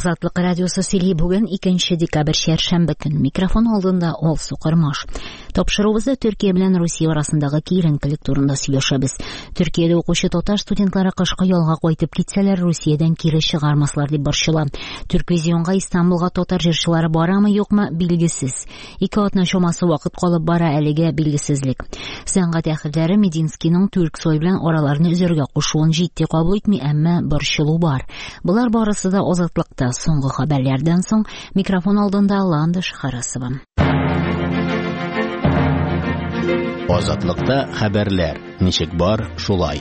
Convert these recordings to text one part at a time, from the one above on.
Азатлык радиосы сөйли бүген 2 декабрь шәршәмбе көн. Микрофон алдында Алсу Кырмаш. Тапшыруыбызда Төркия белән Русия арасындагы киеренкелек турында сөйләшәбез. Төркиядә укучы татар студентлары кышкы ялга кайтып китсәләр, Русиядән кире чыгармаслар дип борчыла. Төрквизионга Истанбулга татар җырчылары барамы, юкмы билгесез. 2 атна чамасы вакыт калып бара, әлегә билгесезлек. Сәнгать әһелләре Мединскийның Түрксой белән араларны үзәргә кушуын җитди кабул итми, әмма борчылу бар. Булар барысы да Азатлыкта. Соңгы хәбәрләрдән соң микрофон алдында Ландыш Харасова. Азатлыкта хәбәрләр. Ничек бар, шулай.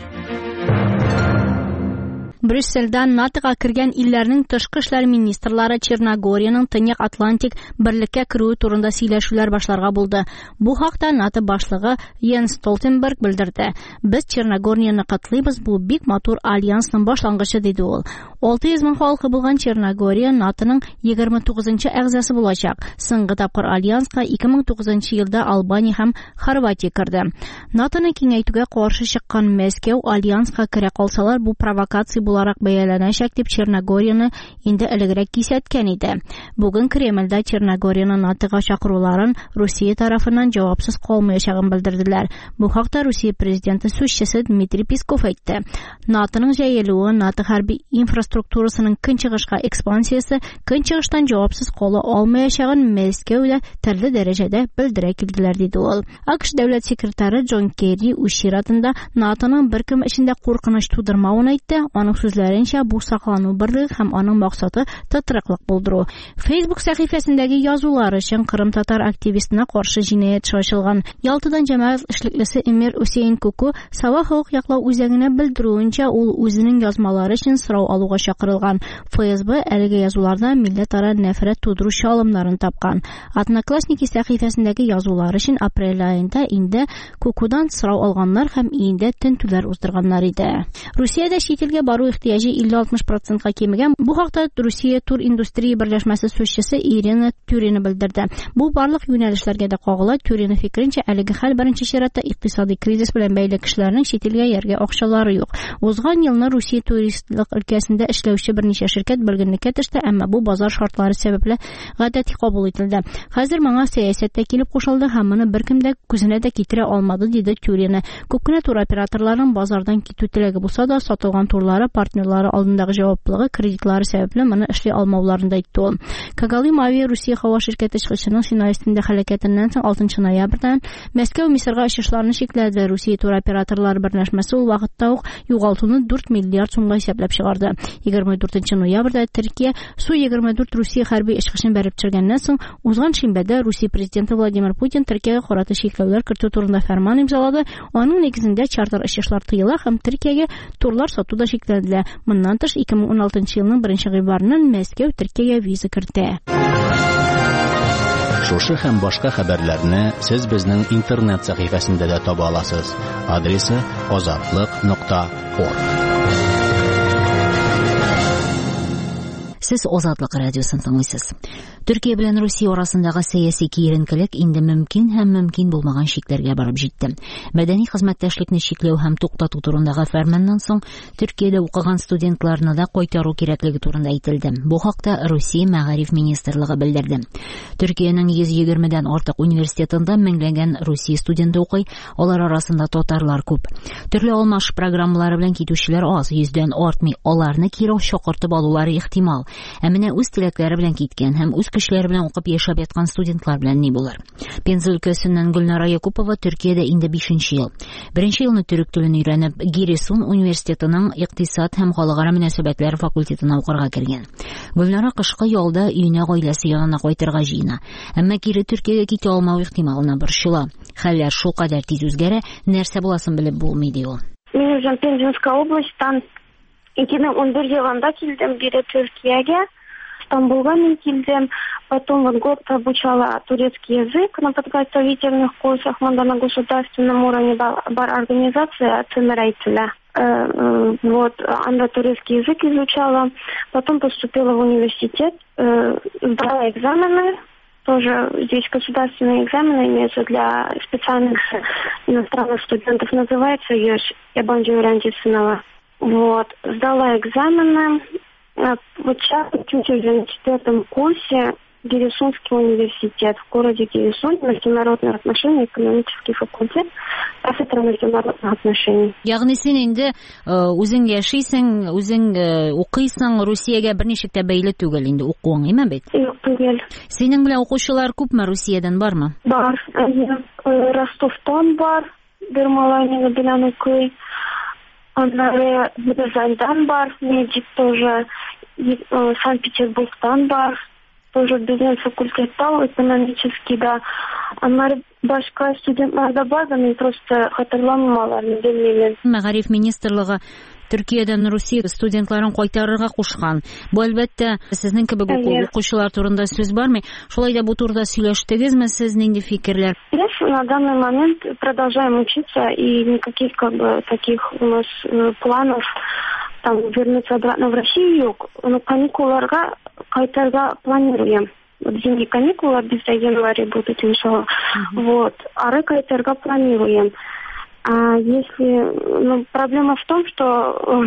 Брюссельдән НАТОга кергән илләрнең тышкы эшләр министрлары Черногориянең Төньяк Атлантик берлеккә керүе турында сөйләшүләр башларга булды. Бу хакта НАТО башлыгы Йенс Столтенберг белдерде. Без Черногорияны катлыйбыз, бу бик матур альянсның башлангычы, диде ул. 600 мең халкы булган Черногория НАТОның 29-нчы әгъзасы булачак. Соңгы тапкыр альянска 2009 елда Албания һәм Хорватия керде. НАТОны киңәйтүгә каршы чыккан Мәскәү альянска керә калсалар, бу провокация буларак бәяләнәчәк дип Черногорияны инде элегрәк кисәткән иде. Бүген Кремльдә Черногорияны НАТОга чакыруларын Русия тарафыннан җавапсыз калмаячагын белдерделәр. Бу хакта Русия президенты сүзчесе Дмитрий Песков әйтте. НАТОның җәелүе, НАТО хәрби инфраструктурасының көнчыгышка экспансиясе, көнчыгыштан җавапсыз кала алмаячагын Мәскәүдә төрле дәрәҗәдә белдерә килделәр, диде ул. АКШ дәүләт секретаре Джон Керри үз чиратында НАТОның беркем эчендә куркыныч тудырмавын әйтте. Аның сүзләренчә, бу саклану берлеге һәм аның максаты тотрыклык булдыру. Facebook сәхифәсендәге язулар өчен Кырым татар активистына каршы җинаять ачылган. Ялтыдан җәмәгать эшлеклесе Эмир Усейн Куку сава хокук яклау үзәгенә белдерүенчә, ул үзенең язмалары өчен сорау алуга чакырылган. ФСБ әлеге язуларда милләтара нәфрәт тудыру чалымнарын тапкан. Одноклассники сәхифәсендәге язулар өчен апрель аенда инде Кукудан сорау алганнар һәм инде тентүләр уздырганнар иде. Русиядә чит бару ихтияҗы 50-60% кимегән. Бу хакта Русия тур индустрия берләшмәсе сүзчесе Ирина Тюрина белдерде. Бу барлык юнәлешләргә дә кагыла. Тюрина фикеренчә, әлеге хәл беренче чиратта икътисади кризис белән бәйле кешеләрнең чит илгә яргә акчалары юк. Узган елны Русия туристлык өлкәсендә эшләүче берничә ширкәт белгенлеккә төште, әмма бу базар шартлары сәбәпле гадәти кабул ителде. Хәзер моңа сәясәттә килеп кушылды һәм моны беркем дә күзенә дә китерә алмады, диде Тюрина. Күпкенә тур операторларның базардан китү теләге булса да, сатылган турлары партнерлары алдындагы җаваплылыгы, кредитлары сәбәпле моны эшли алмауларында әйтте ул. Kagalym Avia Русия һава ширкәте эшлекчесенең Синаистендә һәлакәтеннән соң 6 ноябрьдән Мәскәү Мисырга очышларны шикләде. Русия тур операторлары берләшмәсе ул вакытта ук югалтуны 4 миллиард сумга исәпләп чыгарды. 24 ноябрьдә Төркия Су-24 Русия хәрби очкычын бәреп төшергәннән соң узган шимбәдә Русия президенты Владимир Путин Төркиягә карата шикләүләр кертү турында фәрман имзалады. Аның нигезендә чартер очышлар тыела һәм Төркиягә турлар сату да шикләнде. Моннан тыш 2016 елның 1 гыйнварыннан Мәскәү Төркиягә виза кертә. Шушы һәм башка хәбәрләрне сез безнең интернет сәхифәсендә дә таба аласыз. Адресы azatlyk.org. Сез Азатлык радиосын тыңлыйсыз. Төркия белән Русия арасындагы сәяси киеренкелек инде мөмкин һәм мөмкин булмаган шикләргә барып җитте. Мәдәни хезмәттәшлекне чикләү һәм туктату турындагы фәрманнан соң Төркиядә укыган студентларны да кайтару кирәклеге турында әйтелде. Бу хакта Русия Мәгариф министрлыгы белдерде. Төркиянең 120дән артык университетында меңләгән Русия студенты укый, алар арасында татарлар күп. Төрле алмаш программалары белән китүчеләр аз, 100дән артмый, аларны кире чакыртып алулары ихтимал. Ә менә үз теләкләре белән киткән һәм үз көчләре белән укып яшәп яткан студентлар белән ни булыр? Пенза өлкәсеннән Гөлнара Якупова Төркиядә инде 5нче ел. Беренче елны төрек телен өйрәнеп, Гиресун университетының икътисад һәм халыкара мөнәсәбәтләр факультетына укырга кергән. Гөлнара кышкы ялда өенә гаиләсе янына кайтырга җыена, әмма кире Төркиягә китә алмау ихтималына борчыла. Хәлләр шулкадәр тиз үзгәрә, нәрсә буласын белеп булмый, ди ул. Мин үзем Пензенская областьтан 2011 елында килдем бире Төркиягә. Стамбулга мен килдем, потом вот год обучала турецкий язык на подготовительных курсах, на государственном уровне бар организация Цемерайтеля. Вот, анда турецкий язык изучала, потом поступила в университет, сдала экзамены, тоже здесь государственные экзамены имеются для специальных иностранных студентов, называется ЕШ, Ябанджи Урандисынова. Вот, сдала экзамены, Вот сейчас учусь уже на 4 курсе. Гирисунский университет в городе Гирисун, международные отношения, экономический факультет, кафедра международных отношений. Ягъни син инде үзең яшисең, үзең укыйсың, Русиягә берничек тә бәйле түгел инде укуың, әйме бит? Юк, түгел. Синең белән укучылар күпме Русиядән бармы? Бар. Ростовтан бар, бер малай мине белән укый. Аннары Рязаньдан бар, медик тоже, Санкт-Петербургтан бар. Тоже бизнес факультета, экономический, да. Аннары башка студентлар да бар, да мен просто хатırlamыйм, белмейм. Мәгариф министрлыгы Төркиядән Русия студентларын кайтарырга кушкан. Бу әлбәттә сезнең кебек укучылар турында сүз бармы? Шулай да бу турыда сөйләштегезме, сез нинди фикерләр? На данный момент продолжаем учиться, и никаких таких у нас планов там вернуться обратно в Россию. Но каникулларга кайтарга планируем. Вот зимние каникулы без января будут, иншалла. Вот. Ары кайтарга планируем. А если проблема в том, что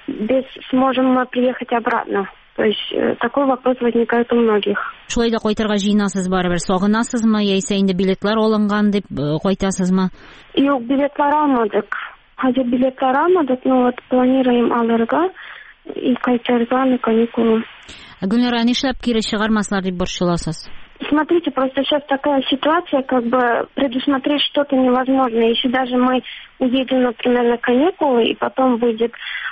сможем мы приехать обратно. То есть такой вопрос возникает у многих. Шулай да кайтарга җыенасыз барыбер. Сагынасызмы, яисә инде билетлар алынган дип кайтасызмы? Юк, билетлар алмадык. Хәзер билетлар алмадык, но вот планируем алырга и кайтарга на каникулы. Гөлнара, нишләп кире чыгармаслар дип борчыласыз? Смотрите, просто сейчас такая ситуация, как бы предусмотреть что-то невозможно. Если даже мы уедем, например, на каникулы, и потом выйдет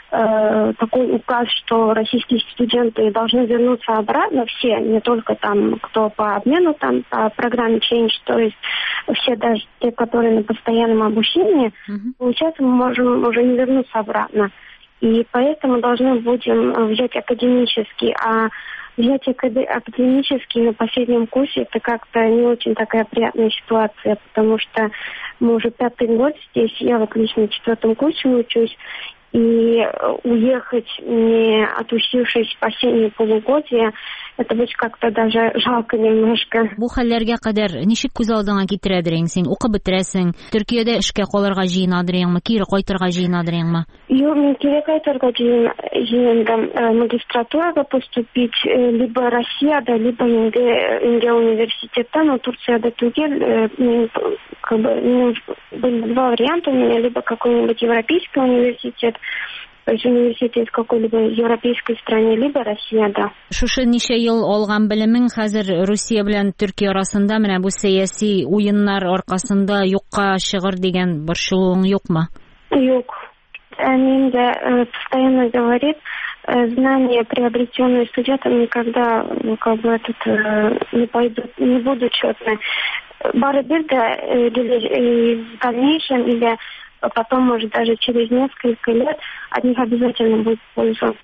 такой указ, что российские студенты должны вернуться обратно, все, не только там, кто по обмену, там, по программе Change, то есть все, даже те, которые на постоянном обучении, получается, мы можем уже не вернуться обратно. И поэтому должны будем взять академический, а взять академический на последнем курсе это как-то не очень такая приятная ситуация, потому что мы уже 5-й год здесь, я вот лично в 4 курсе учусь, и уехать, не отучившись последние полугодия, это будет как-то даже жалко немножко. Бу хәлләргә кадәр ничек күз алдыңа китерәдер син? Укып бетерәсең, Төркиядә эшкә калырга җыенадыр инде, кире кайтырга җыенадыр инде? Юк, мен кире кайтырга җыендым. Магистратурага поступить либо Россияда, либо инде университетта, но Турцияда түгел. Как бы были 2 варианта у меня, либо какой-нибудь европейский университет, то есть университет в какой-либо европейской стране, либо Россияда. Шушы ничә ел алган белемең хәзер Русия белән Төркия арасында менә бу сәяси уеннар аркасында юкка чыгыр дигән борчылуың юкмы? Юк. Они постоянно говорит, знания, приобретенные студентами, никогда не пойдут, не будут четны. Барыбер да в дальнейшем или потом, может, даже через несколько лет от них обязательно будет польза.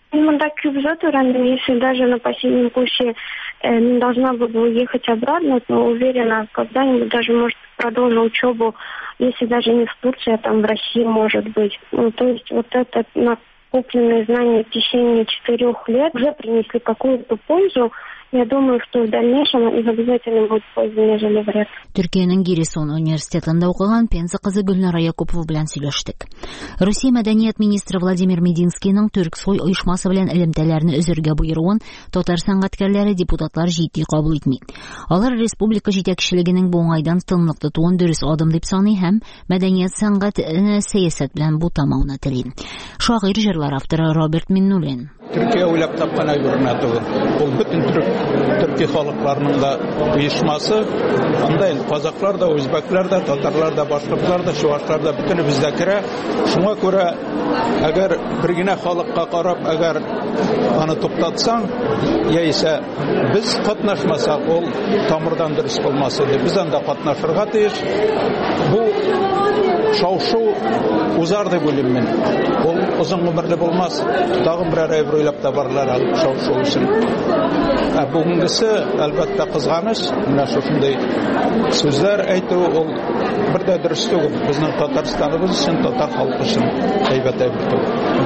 Если даже на последнем курсе не должна буду уехать обратно, то уверена, когда-нибудь даже, может, продолжу учебу, если даже не в Турции, а там в России, может быть. То есть вот это накопленные знания в течение 4 лет уже принесли какую-то пользу. Я думаю, что в дальнейшем их обязательно будет польза, нежели вред. Төркиянең Гирисон университетында укыган Пенза кызы Гөлнара Якупова белән сөйләштек. Русия мәдәният министры Владимир Мединскийның Төрксой оешмасы белән элемтәләрне өзәргә буйруын татар сәнгатькәрләре, депутатлар җитди кабул итми. Алар республика җитәкчелегенең бу уңайдан тынлык тотуын дөрес адым дип саный һәм мәдәният сәнгать сәясәт белән бутамауны тели. Шагыйрь, җырлар авторы Роберт Миннулин. Türkiye uylab tapqana yürünədi. Bu bütün Türkiye xalqlarının da uyuşması. Anda Kazaklar da, Özbekler de, Tatarlar da, Başkırtlar da, Şuvaşlar da bütün bizdekire. Şuna göre eğer bir gine xalqqa qarab, eğer onu toplatsan, ya ise biz qatnaşmasak, ol tamırdan dürüst olmasıydı. Biz anda qatnaşırğa teyir. Bu şavşu uzardı bölümün. Ol uzun ömürlü olmaz. Dağın bir araya oylab da barlar şavşu üçün. Bugünkisi elbette kızganış. Mine şunday sözler aytı ol bir de dürüst değil. Bizning Tatarstanımız için, Tatar halkı için heybet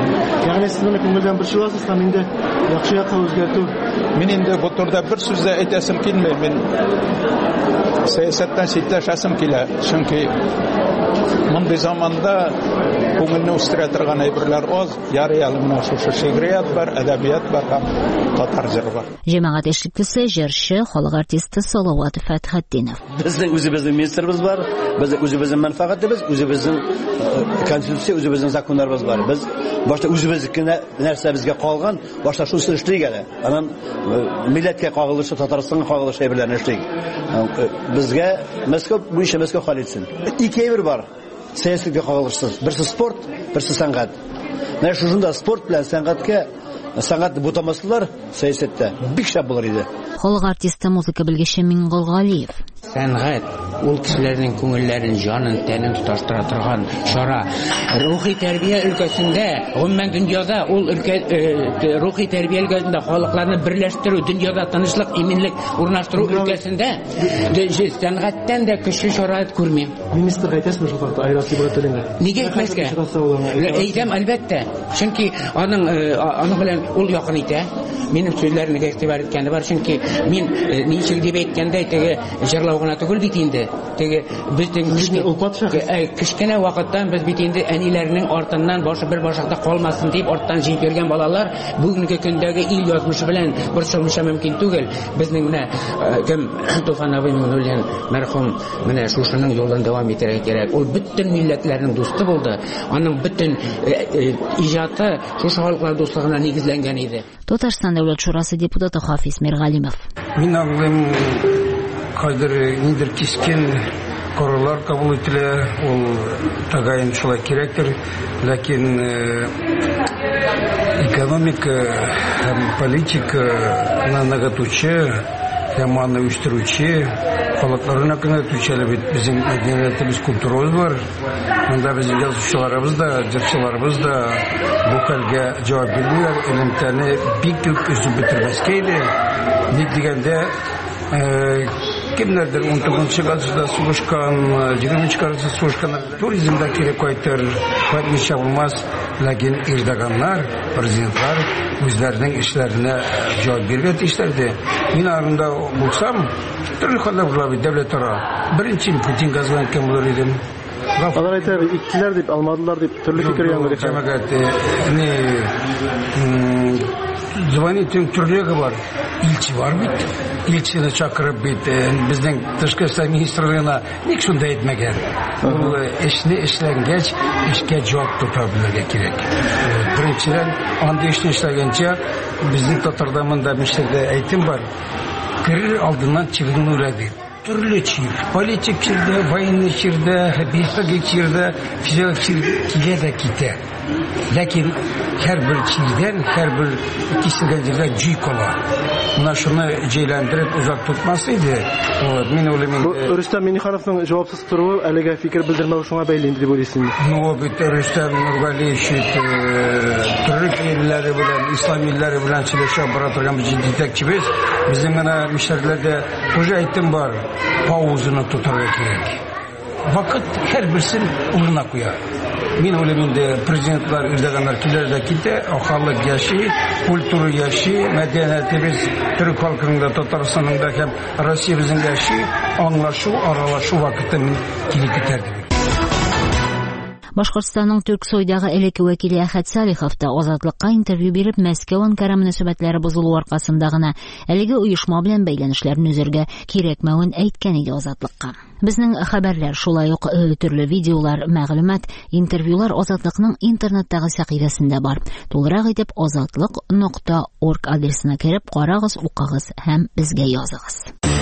Ягъни сез моны күңелдән бер чыгасыз һәм инде яхшы якка үзгәртү. Мин инде бу турда бер сүз дә әйтәсем килмәй. Мин сәясәттән читләшәсем килә. Чөнки мондый заманда күңелне үстерә торган әйберләр аз. Ярый әле менә шушы шигърият бар, әдәбият бар һәм татар җыры бар. Җәмәгать эшлеклесе, җырчы, халык артисты Салават Фәтхетдинов. Безнең үзебезнең министрыбыз бар, безнең үзебезнең мәнфәгатебез, үзебезнең конституция, үзебезнең законнарыбыз бар. Без башта үзебезнең нәрсә безгә калган, башта шуны эшлик әле. Аннан милләткә кагылышлы, Татарстанга кагылышлы әйберләрне эшлик. Безгә Мәскәү буенча Мәскәү хәл итсен. Ике әйбер бар. Сәясәткә кагылышлы. Берсе спорт, берсе сәнгать. Менә шушында спорт белән сәнгатьне бутамаслар сәясәттә бик шәп булыр иде. Халык артисты, музыка белгече Миңгол Галиев. Сәнгать ул кешеләрнең күңелләрен, җанын, тәнен тоташтыра торган чара. Рухи тәрбия өлкәсендә, гомумән дөньяда ул рухи тәрбия өлкәсендә халыкларны берләштерү, дөньяда тынычлык, иминлек урнаштыру өлкәсендә сәнгатьтән дә көчле чара күрмим. Министр әйтәсме шул факта айрасы булып төленгән? Нигә әйтмәскә? Әйтәм, әлбәттә. Чөнки аның белән ул якын итә. Минем сүзләрне игътибар иткәне бар, чөнки мин ничек дип әйткәндә теге җырлау гына түгел бит инде. Теге безнең кечкенә вакыттан без бит инде әниләрнең артыннан башы бер башакта калмасын дип арттан җыеп йөргән балалар бүгенге көндәге ил язмышы белән борчылмыша мөмкин түгел. Безнең менә кем Туфан абый Миңнуллин мәрхүм менә шушының юлын дәвам итәргә кирәк. Ул бөтен милләтләрнең дусты булды. Аның бөтен иҗаты шушы халыклар дуслыгына нигезләнгән иде. Татарстан дәүләт шурасы депутаты Хафиз Миргалимов. Мин аңлыйм, кайдыр ниндер кискен карарлар кабул ителә, ул тагын шулай кирәктер, ләкин экономика һәм политика нагатучы һәм аны үстерүче халыкларына күнәтүчеләр бит безнең мәдәниятебез, культурабыз бар. Монда безнең язучыларыбыз да, җырчыларыбыз да бу хәлгә җавап бирүләр, элемтәне бик күп үзеп бетермәскә иде. Ник дигәндә кемнәрдер 19-нчы гасырда сугышкан, 20-нчы гасырда сугышкан, туризмда кирәк кайтыр, кайтмыйча булмас, ләкин ирдәганнар, президентлар үзләренең эшләренә җавап бирергә тиешләрде. Мин арында булсам, төрле хәлләр булыр иде дәүләтара. Беренче Путин газдан кем булыр идем. Алар әйтәләр, иттеләр дип, алмадылар дип, төрле фикер яңгырый. Җәмәгать звонитен төрлеге бар. Илчи бар бит. Илчине чакырып бит. Безнең тышкы эшләр министрлыгына ник шунда әйтмәгән. Ул эшне эшләнгәч, эшкә җавап тота белергә кирәк. Беренчедән, андый эшне эшләгәнчә безнең татарда монда мишләрдә әйтем бар. Керер алдыннан чыгыны үрәди. Төрле чир, политик чирдә, военный чирдә, биологик чирдә, физик чирдә килә дә китә. Ләкин һәрбер чирдән, һәрбер киселгән җирдә җый кала. Менә шуны җәйләндереп узак тотмас иде. Мин уйлыйм. Рөстәм Миңнехановның җавапсыз торуы әлегә фикер белдермәү шуңа бәйле инде дип уйлыйсың. Ну, бит Рөстәм Нургалиев төрек илләре белән, ислам илләре белән сөйләшеп бара торган җитәкчебез, безнең менә мишәрләрдә уже әйтем бар. Паузаны тотарга кирәк. Вакыт һәрберсен урынына куя. Мин уйлыйм инде президентлар ирдәгәннәр килер дә китә, халык яши, культура яши, мәдәниятебез төрек халкының да, Татарстанның да һәм Россия безнең яши, аңлашу, аралашу вакытын килеп китәрде. Башкортстанның Түрксойдагы элекке вәкиле Әхәт Салихов та Азатлыкка интервью биреп, Мәскәү-Анкара мөнәсәбәтләре бозылу аркасында гына әлеге оешма белән бәйләнешләрне үзәргә кирәкмәвен әйткән иде Азатлыкка. Безнең хәбәрләр, шулай ук төрле видеолар, мәгълүмат, интервьюлар Азатлыкның интернеттагы сәхифәсендә бар. Тулырак итеп azatlyk.org адресына кереп карагыз, укыгыз һәм безгә языгыз.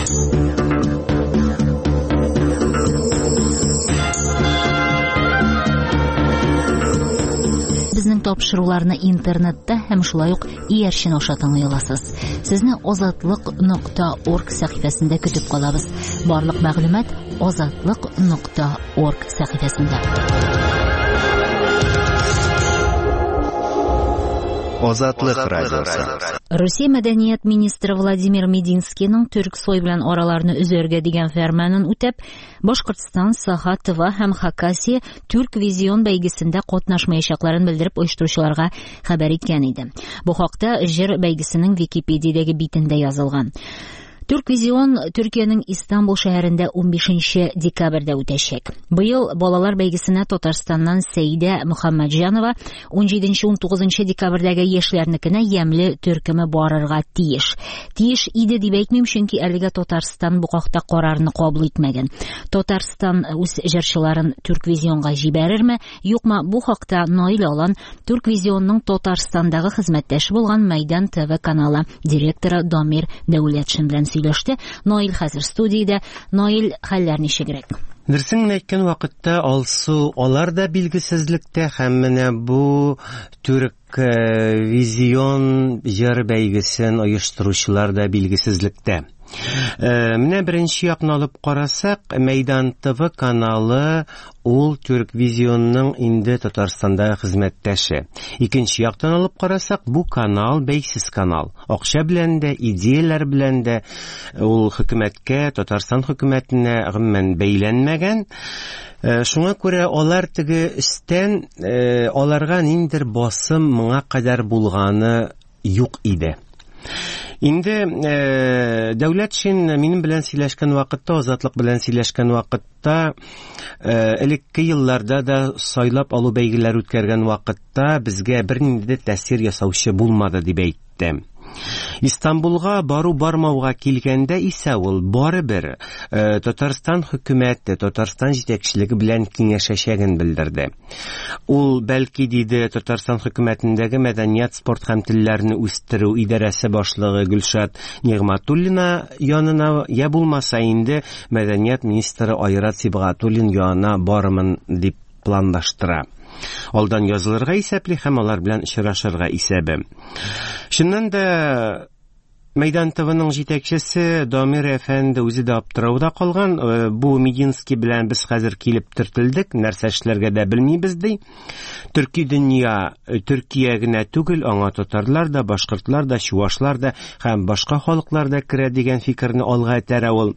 Безнең тапшыруларны интернетта һәм шулай ук иярчен аша тыңлый аласыз. Сезне azatlyk.org сәхифәсендә көтеп калабыз. Барлык мәгълүмат azatlyk.org сәхифәсендә. Азатлык радиосы. Россия мәдәният министры Владимир Мединскийның төрк сой белән араларны үзәргә дигән фәрманын үтәп, Башкортстан, Саха, Тыва һәм Хакасия Türk Vision бәйгесендә катнашмаячакларын белдереп оештыручыларга хәбәр иткән иде. Бу хакта җыр бәйгесенең Википедиядәге битендә язылган. Türk Vision Төркиянең Истанбул шәһәрендә 15 декабрьдә үтәчәк. Быел балалар бәйгесенә Татарстаннан Сәйдә Мөхәммәтҗанова 17-19 декабрьдәге яшьләрнекенә ямьле төркеме барырга тиеш. Тиеш иде дип әйтмим, чөнки әлегә Татарстан бу хакта карарны кабул итмәгән. Татарстан үз җырчыларын Türk Visionга җибәрерме, юкмы, бу хакта Наил Алан Türk Visionның Татарстандагы хезмәттәше булган Мәйдан ТВ каналы директоры Дамир Дәүләтшин белән сөйләште. Наил хәзер студиядә. Наил, хәлләр ничегрәк? Дөресен әйткән вакытта алсу алар да билгесезлектә һәм менә бу Türk Vision җыр бәйгесен оештыручылар да билгесезлектә. Менә беренче якны алып карасак, Мәйдан ТВ каналы ул Türk Visionның инде Татарстанда хезмәттәше. Икенче яктан алып карасак, бу канал бәйсез канал. Акча белән дә, идеяләр белән дә ул хөкүмәткә, Татарстан хөкүмәтенә гомумән бәйләнмәгән. Шуңа күрә алар теге өстән аларга ниндидер басым моңа кадәр булганы юк иде. Инде Дәүләтшин минем белән сөйләшкән вакытта, Азатлык белән сөйләшкән вакытта, элекке елларда да сайлап алу бәйгеләр үткәргән вакытта безгә бернинди тәэсир ясаучы булмады дип әйтте. Истанбулга бару-бармауга килгәндә исә ул барыбер Татарстан хөкүмәте, Татарстан җитәкчелеге белән киңәшәчәген белдерде. Ул бәлки диде Татарстан хөкүмәтендәге мәдәният, спорт һәм телләрне үстерү идарәсе башлыгы Гөлшат Нигъмәтуллина янына, я булмаса инде мәдәният министры Айрат Сибгатуллин янына барымын дип планлаштыра. Алдан язылырга исәпли һәм алар белән очрашырга исәбе. Шуннан да Мәйдан ТВның җитәкчесе Дамир әфәнде үзе дә аптырауда калган. Бу Мединский белән без хәзер килеп төртелдек, нәрсә эшләргә дә белмибез ди. Төрки дөнья, Төркия генә түгел, аңа татарлар да, башкортлар да, чуашлар да һәм башка халыклар да керә дигән фикерне алга этәрә ул.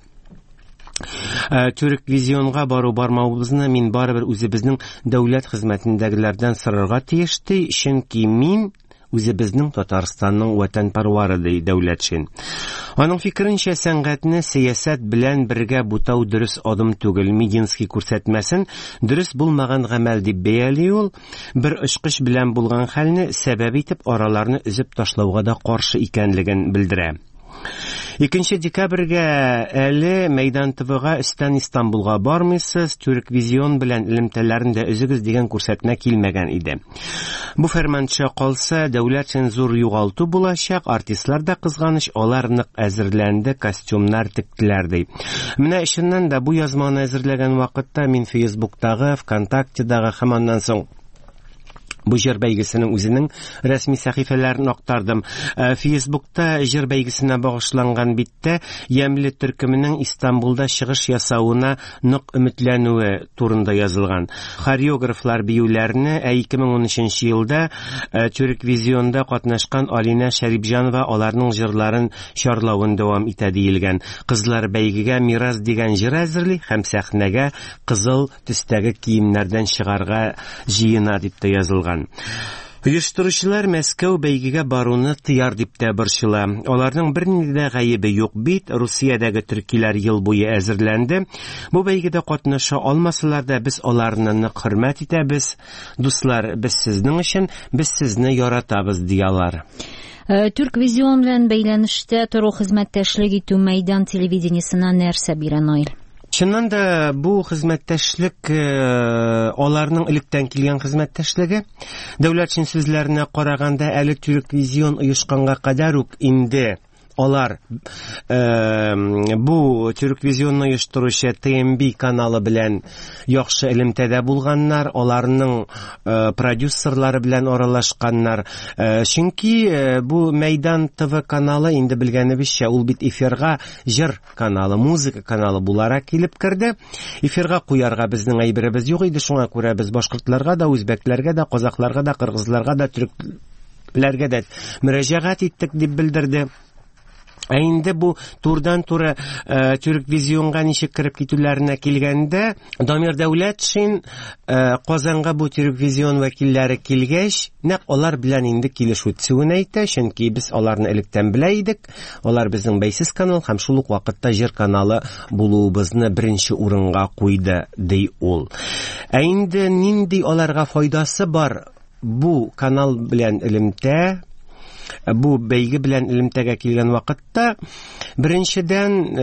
Türk Visionга бару-бармавыбызны мин барыбер үзебезнең дәүләт хезмәтендәгеләрдән сорарга тиешти, чөнки мин үзебезнең Татарстанның ватанпарвары ди Дәүләтшин. Аның фикеренчә, сәнгатьне сәясәт белән бергә бутау дөрес адым түгел. Мединский күрсәтмәсен дөрес булмаган гамәл дип бәяли ул. Бер очкыч белән булган хәлне сәбәп итеп араларны өзеп ташлауга да каршы икәнлеген белдерә. 2 декабрьгә әле Мәйдан ТВга өстән Истанбулга бармыйсыз, Türk Vision белән элемтәләрендә үзегез дигән күрсәтмә килмәгән иде. Бу фәрманча калса, Дәүләтшин зур югалту булачак, артистлар да кызганыч, алар нык әзерләнде, костюмнар тектеләр ди. Менә ишеннән дә бу язманы әзерләгән вакытта мин Facebook'тагы, ВКонтактедагы һәм аннан соң бу җыр бәйгесенең үзенең рәсми сәхифәләрен актардым. Facebook'та җыр бәйгесенә багышланган биттә ямьле төркеменең Истанбулда чыгыш ясауына нык өметләнүе турында язылган. Хореографлар биюләрне 2013 елда Türk Vision'да катнашкан Алина Шәрипҗанова аларның җырларын чарлавын дәвам итә диелгән. Кызлар бәйгегә Мирас дигән җыр әзерли һәм сәхнәгә кызыл төстәге киемнәрдән чыгарга җыена дип тә язылган. Оештыручылар Мәскәү бәйгегә баруны тыяр дип тә борчыла. Аларның бернинди дә гаебе юк бит. Русиядәге төркиләр ел буе әзерләнде. Бу бәйгедә катнаша алмасалар да без аларны нык хөрмәт итәбез. Дуслар, без сезнең өчен, без сезне яратабыз диялар. Türk Vision белән бәйләнештә тору хезмәттәшлек итү Мәйдан телевидениесына нәрсә бирә, Наил? Чыннан да бу хезмәттәшлек аларның электән килгән хезмәттәшлеге. Дәүләтшин сүзләренә караганда, әле Türk Vision оешканга кадәр үк инде алар бу Türk Vision'ны оештыручы ТМБ каналы белән яхшы элемтәдә булганнар, аларның продюсерлары белән аралашканнар. Чөнки бу Мәйдан ТВ каналы инде белгәнебезчә, ул бит эфирга җыр каналы, музыка каналы буларак килеп керде. Эфирга куярга безнең әйберебез юк иде, шуңа күрә без башкортларга да, үзбәкләргә дә, казакларга да, кыргызларга да, беләргә дә мөрәҗәгать иттек дип белдерде. Инде бу турдан-туры Төрквизионга ничек кирип китүләренә килгәндә, Дамир Дәүләтшин Казанга бу Төрквизион вәкилләре килгәч, нәкъ алар белән инде килешү төзүен әйтә, чөнки без аларны электән белә идек. Алар безнең бәйсез канал һәм шул ук вакытта җыр каналы булуыбызны беренче урынга куйды, ди ул. Инде нинди аларга файдасы бар бу канал белән элемтә? Бу бәйге белән элемтәгә килгән вакытта беренчедән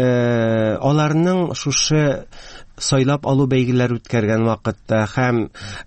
аларның шушы сайлап алу бәйгеләр үткәргән вакытта һәм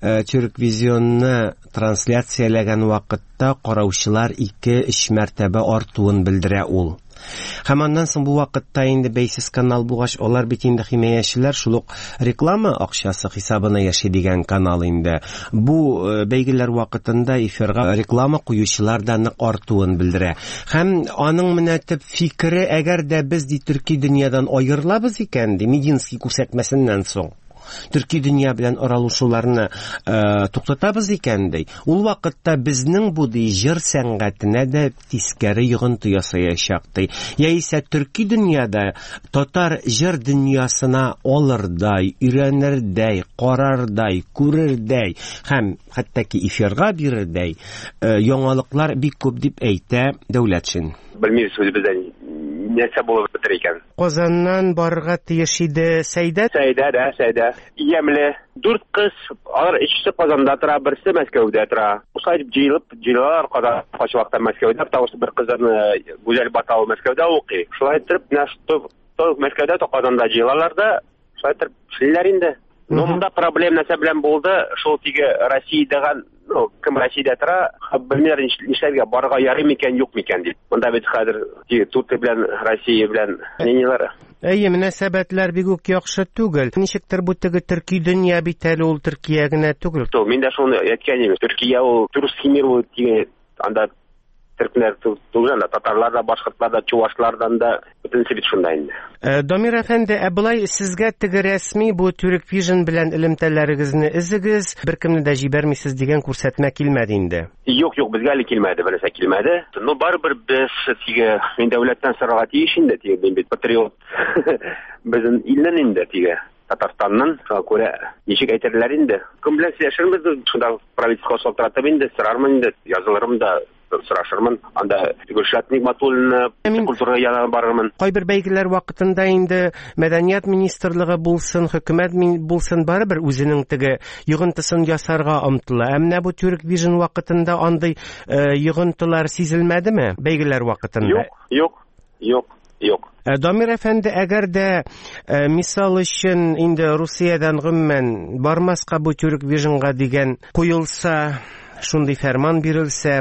Төрквизионны трансляцияләгән вакытта караучылар 2-3 мәртәбә артуын белдерә ул. Һәм аннан соң бу вакытта инде бәйсез канал булгач, алар бит инде химаячылар шул ук реклама акчасы хисабына яши дигән канал инде. Бу бәйгеләр вакытында эфирга реклама куючылар да нык артуын белдерә. Һәм аның менә төп фикере, әгәр дә без ди төрки дөньядан аерылабыз икән ди, Мединский күрсәтмәсеннән соң төрки дөнья белән аралашуларны туктатабыз икән ди. Ул вакытта безнең бу ди җыр сәнгатенә дә тискәре йогынты ясаячак ди. Яисә төрки дөньяда татар җыр дөньясына алырдай, өйрәнердәй, карардай, күрердәй һәм хәттәки эфирга бирердәй яңалыклар бик күп дип әйтә Дәүләтшин. Белмибез үзебездән нәрсә булып бетер икән. Казаннан барырга тиеш иде Сәйдә. Сәйдә. Ямле 4 кыз, алар икесе Казанда тора, берсе Мәскәүдә тора. Ушай җыелалар Казан вакытта Мәскәүдә, потому что бер кызларны Гүзәл Батау Мәскәүдә укый. Шулай итеп, Мәскәүдә то Казанда җыелалар да, шулай итеп эшләр инде. Но монда проблема нәрсә белән булды? Шул тиге Россиядәгән, кем Россиядә тора, белмәр нишләргә барырга ярый микән, юк микән дип. Монда бит хәзер Турция белән Россия белән ниниләре. Мөнәсәбәтләр бик үк яхшы түгел. Ничектер бу теге төрки дөнья бит әле ул Төркия генә түгел. Мин дә шуны әйткән идем. Төркия ул турский мир ул тиге анда төркләр түгел, татарлар да, башкортлар да, чувашлардан да бөтенесе бит шунда инде. Дамир әфәнде, булай сезгә теге рәсми бу Turkvision белән элемтәләрегезне изегез, беркемне дә җибәрмисез дигән күрсәтмә килмәде инде. Юк, безгә әле килмәде, берсе килмәде. Ну барыбер без тиге мин дәүләттән сорарга тиеш инде, тиге мин бит патриот. Безнең илнең инде тиге Татарстанның, күрә ничек әйтерләр инде. Кем белән сөйләшербез, шунда правительство шалтыратып инде, сорармын инде, язылырым да, сорашырмын. Анда Гөлшат Нигъмәтуллина культура янына барырмын. Кайбер бәйгеләр вакытында инде Мәдәният министрлыгы булсын, хөкүмәт булсын, барыбер үзенең теге йогынтысын ясарга омтыла. Әмма бу Turkvision вакытында андый йогынтылар сизелмәдеме бәйгеләр вакытында? Юк. Дамир әфәнде, әгәр дә мисал өчен инде Русиядән гомумән бармаска бу Turkvisionга дигән куелса, шундый фәрман бирелсә,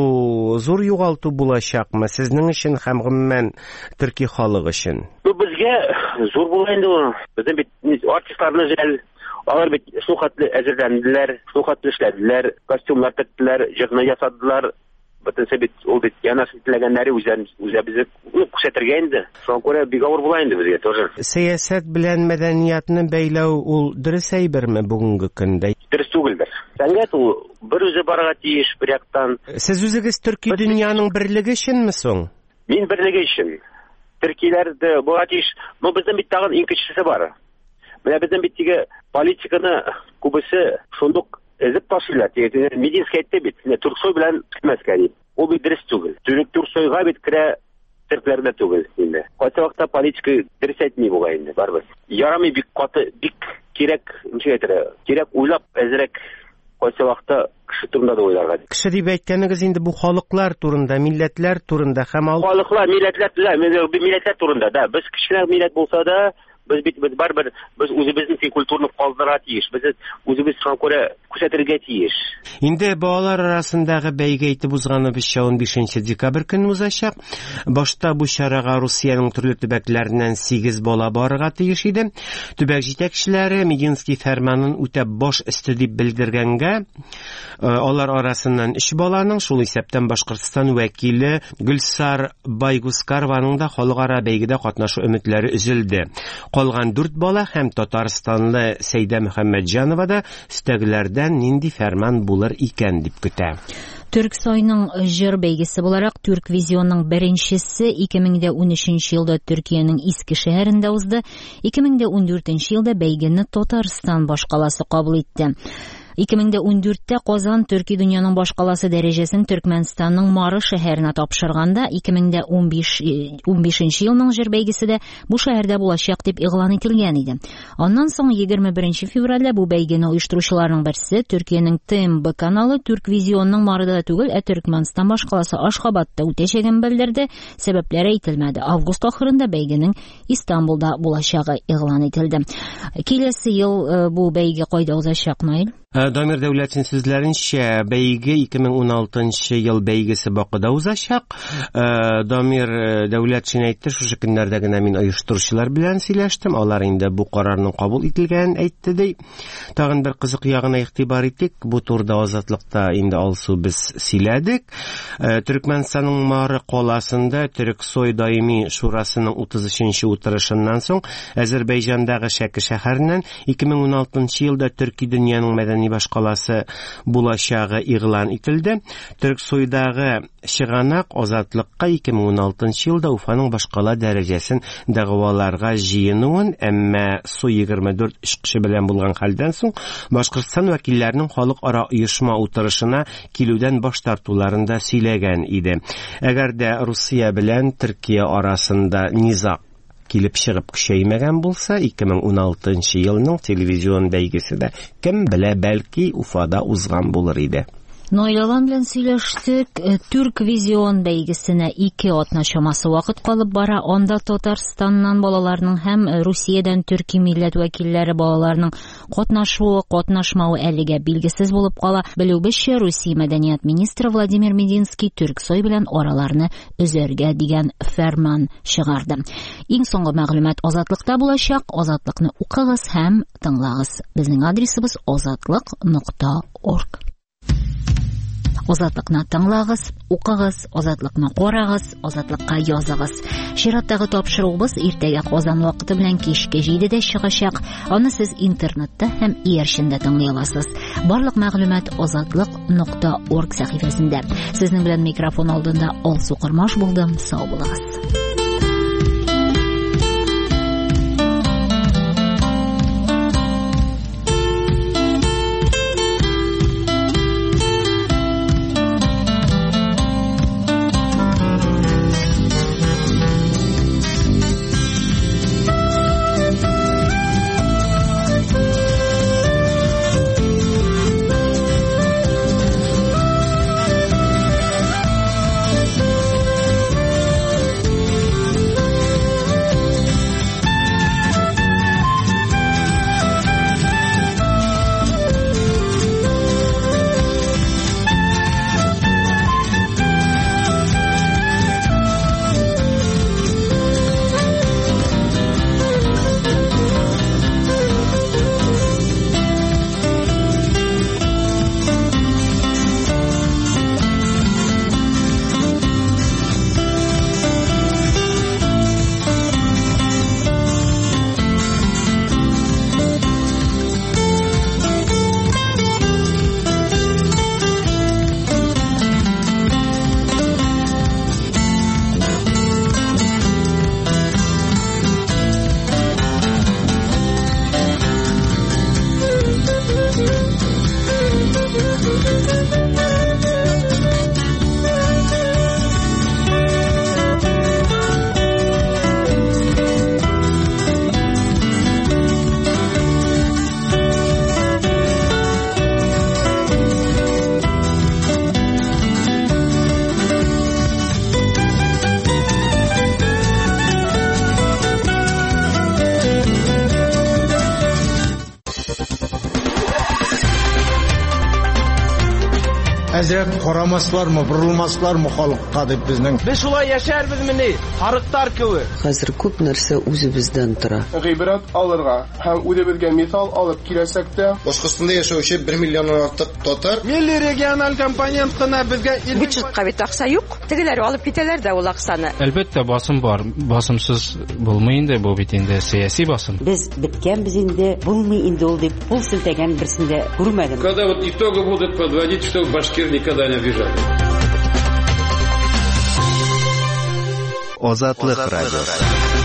бу зур югалту булачакмы сезнең өчен һәм гомумән төрки халык өчен? Бу безгә зур була инде ул. Безнең бит артистларны жәл, алар бит сухатлы әзерләнделәр, сухатлы эшләделәр, костюмнар тектеләр, җырны ясадылар. Бөтенсе бит ул бит янасы теләгәннәре үзебезне күрсәтергә инде. Шуңа күрә бик авыр була инде безгә тоже. Сәясәт белән мәдәниятны бәйләү ул дөрес әйберме бүгенге көндә? Дөрес түгелдер. Сәнгать ул бер үзе барырга тиеш бер яктан. Сез үзегез төрки дөньяның берлеге өченме соң? Мин берлеге өчен. Төркиләрдә була тиеш. Бу безнең бит тагын иң кечесе бар. Менә безнең бит тиге политиканы күбесе шундук ezib taşıylar. Мединский әйтте бит, Турсой белән китмәскә дип. Ул бит дөрес түгел. Турсойга бит керә төркләрдә түгел инде. Кайсы вакытта политика дөрес әйтми була инде, барбыз. Ярамый бик каты, бик кирәк, ничек әйтергә? Кирәк уйлап әзрәк кайсы вакытта кеше турында да уйларга. Кеше дип әйткәнегез инде бу халыклар турында, милләтләр турында һәм халыклар, милләтләр турында да. Без кечкенә милләт булса да, biz baribir biz o'zimizning kulturni qoldirib tiyish, biz o'zimiz ham күрсәтергә тиеш. Инде балалар арасындагы бәйге итеп узганыбызча 15 декабрь көнне узачак. Башта бу чарага Русиянең төрле төбәкләреннән 8 бала барырга тиеш иде. Төбәк җитәкчеләре Мединский фәрманын үтәп баш өсте дип белдергәнгә, алар арасыннан 3 баланың, шул исәптән Башкортстан вәкиле Гөлсар Байгускарованың да халыкара бәйгедә катнашу өметләре өзелде. Калган 4 бала һәм Татарстанлы Сәйдә Мөхәммәтҗанова да өстәгеләрдән нинди фәрман булыр икән дип көтә. Түрксойның җыр бәйгесе буларак Түрк Визионның беренчесе 2013 елда Төркиянең Иске шәһәрендә узды. 2014 елда бәйгене Татарстан башкаласы кабул итте. 2014-тә Казан Төрки дөньяның башкаласы дәрәҗәсен Төркмәнстанның Мары шәһәренә тапшырганда, 2015 елның җыр бәйгесе дә бу шәһәрдә булачак дип игълан ителгән иде. Аннан соң 21 февральдә бу бәйгене оештыручыларның берсе Төркиянең ТМБ каналы Түрк Визионның Марыда түгел, Төркмәнстан башкаласы Ашхабадта үтәчәген белдерде. Сәбәпләре әйтелмәде. Август ахырында бәйгенең Истанбулда булачагы игълан ителде. Киләсе ел бу бәйге кайда узачак, Наил? Дамир Дәүләтин сүзләренчә, бәйге 2016 ел бәйгесе Бакыда узачак. Дамир Дәүләтин әйтте, шушы көннәрдә генә мин оештыручылар белән сөйләштем. Алар инде бу карарның кабул ителгәнен әйтте ди. Тагын бер кызык ягына игътибар итик. Бу турда Азатлыкта инде алсу без сөйләдек. Төркмәнстанның Мары каласында Төрксой даими шурасының 33-нче утырышыннан соң Азәрбайҗандагы Шәки шәһәреннән 2016 елда Төрки дөньяның мәдәни башкаласы булачагы игълан итилде. Төрксойдагы чыганак Азатлыкка 2016 елда Уфаның башкала дәрәҗәсен дәгъваларга җыенуын, әмма су 24 эш кеше белән булган хәлдән соң Башкортстан вәкилләренең халыкара оешма утырышына килүдән баш тартуларында сөйләгән иде. Әгәр дә Русия белән Төркия арасында низак килеп чыгып көчәймәгән булса, 2016 елның телевизион бәйгесе дә кем белә, бәлки Уфада узган булыр иде. Нойлалан белән сөйләштек. Түрк Визион бәйгесенә 2 атна чамасы вакыт калып бара. Анда Татарстаннан балаларның һәм Русиядән төрки милләт вәкилләре балаларның катнашмавы әлегә билгесез булып кала. Белүбезчә, Русия мәдәният министры Владимир Мединский Төрксой белән араларны өзәргә дигән фәрман чыгарды. Иң соңгы мәгълүмат Азатлыкта булачак. Азатлыкны укыгыз һәм тыңлагыз. Безнең адресыбыз azatlyk.org. Азатлыкны тыңлагыз, укыгыз, Азатлыкны карагыз, Азатлыкка языгыз. Чираттагы тапшыруыбыз иртәгә Казан вакыты белән кичке 7дә чыгачак. Аны сез интернетта һәм иярчендә тыңлый аласыз. Барлык мәгълүмат azatlyk.org сәхифәсендә. Сезнең белән микрофон алдында Алсу Кырмаш булдым. Сау булыгыз. Әзрәк карамаслармы, борылмаслармы халыкка дип безнең. Без шулай яшәрбезмени? Харыктар кебек. Хәзер күп нәрсә үзебездән тора. Гыйбрат алырга һәм үзебезгә мисал алып килсәк тә, Башкортстанда яшәүче 1 миллионнан артык татар. Милли региональ компонент кына безгә бюджетка бит акча юк. Тегеләр алып китәләр дә ул акчаны. Әлбәттә басым бар. Басымсыз булмый инде бу бит инде сиясәт басым. Без биткәнбез инде, булмый инде ул дип пул силтәгән берсендә күрмәдем. Когда вот итоги будут подводить, что в Башкирии никогда не обижали. Азатлык радиосы.